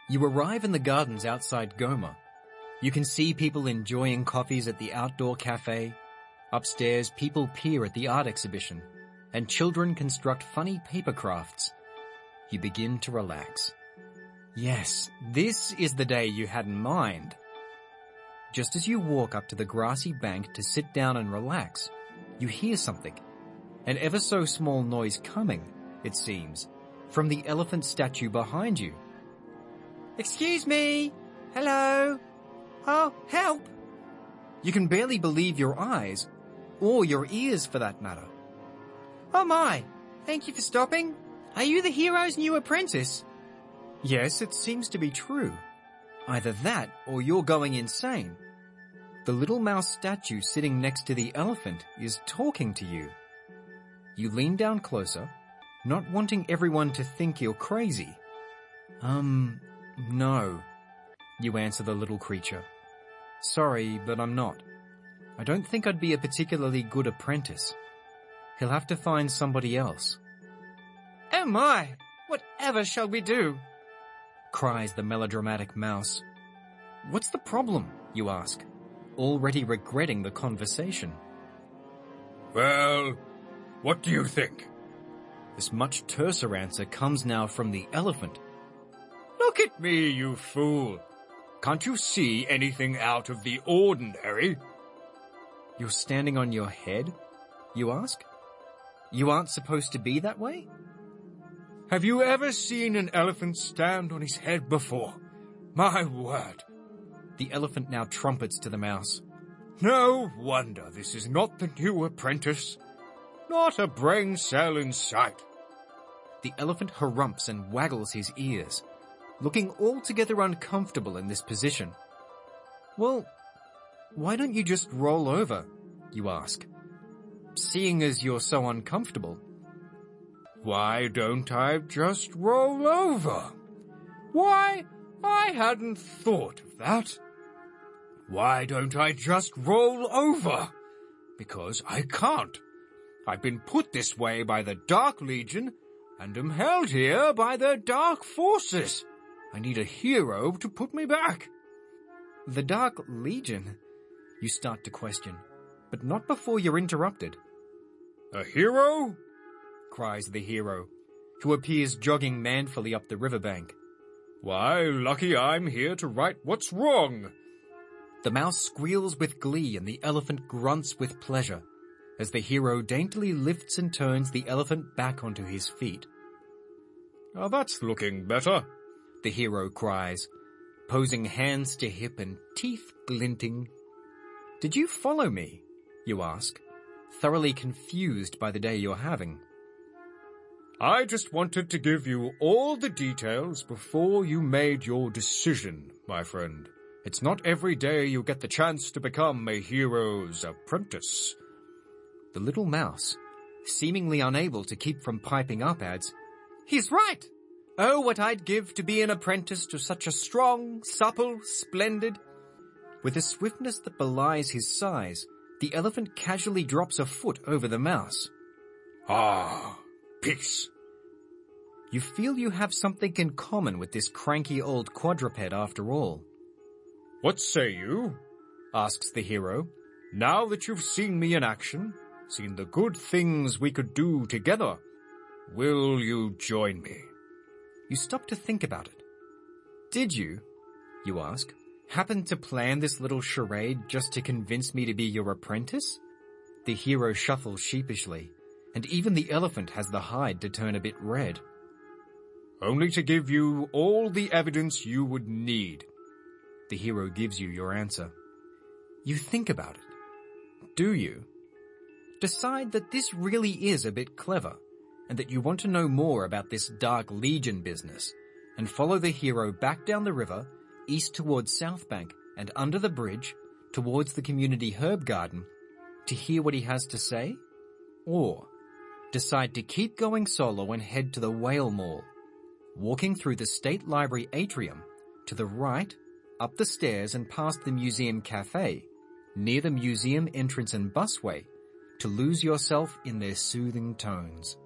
You arrive in the gardens outside Goma. You can see people enjoying coffees at the outdoor cafe. Upstairs, people peer at the art exhibition, and children construct funny paper crafts. You begin to relax. Yes, this is the day you had in mind. Just as you walk up to the grassy bank to sit down and relax, you hear something. An ever so small noise coming, it seems, from the elephant statue behind you. Excuse me! Hello! Oh, help! You can barely believe your eyes, or your ears for that matter. Oh my! Thank you for stopping. Are you the hero's new apprentice? Yes, it seems to be true. Either that or you're going insane. The little mouse statue sitting next to the elephant is talking to you. You lean down closer, not wanting everyone to think you're crazy. No, you answer the little creature. Sorry, but I'm not. I don't think I'd be a particularly good apprentice. He'll have to find somebody else. Oh my! Whatever shall we do? Cries the melodramatic mouse. What's the problem, you ask, already regretting the conversation. Well, what do you think? This much terser answer comes now from the elephant. Look at me, you fool. Can't you see anything out of the ordinary? You're standing on your head, you ask? You aren't supposed to be that way? Have you ever seen an elephant stand on his head before? My word. The elephant now trumpets to the mouse. No wonder this is not the new apprentice. Not a brain cell in sight. The elephant harumps and waggles his ears, looking altogether uncomfortable in this position. Well, why don't you just roll over, you ask, seeing as you're so uncomfortable? Why don't I just roll over? Why, I hadn't thought of that. Why don't I just roll over? Because I can't. I've been put this way by the Dark Legion and am held here by the Dark Forces. I need a hero to put me back. The Dark Legion? You start to question, but not before you're interrupted. A hero? Cries the hero, who appears jogging manfully up the riverbank. Why, lucky I'm here to right what's wrong. The mouse squeals with glee and the elephant grunts with pleasure as the hero daintily lifts and turns the elephant back onto his feet. Now that's looking better, the hero cries, posing hands to hip and teeth glinting. Did you follow me? You ask, thoroughly confused by the day you're having. I just wanted to give you all the details before you made your decision, my friend. It's not every day you get the chance to become a hero's apprentice. The little mouse, seemingly unable to keep from piping up, adds, He's right! Oh, what I'd give to be an apprentice to such a strong, supple, splendid... With a swiftness that belies his size, the elephant casually drops a foot over the mouse. Ah, peace. You feel you have something in common with this cranky old quadruped after all. What say you? Asks the hero. Now that you've seen me in action, seen the good things we could do together, will you join me? You stop to think about it. Did you ask, happen to plan this little charade just to convince me to be your apprentice? The hero shuffles sheepishly, and even the elephant has the hide to turn a bit red. Only to give you all the evidence you would need. The hero gives you your answer. You think about it. Do you? Decide that this really is a bit clever, and that you want to know more about this Dark Legion business, and follow the hero back down the river, east towards South Bank, and under the bridge, towards the community herb garden, to hear what he has to say? Or decide to keep going solo and head to the Whale Mall, walking through the State Library atrium, to the right, up the stairs and past the museum cafe, near the museum entrance and busway, to lose yourself in their soothing tones.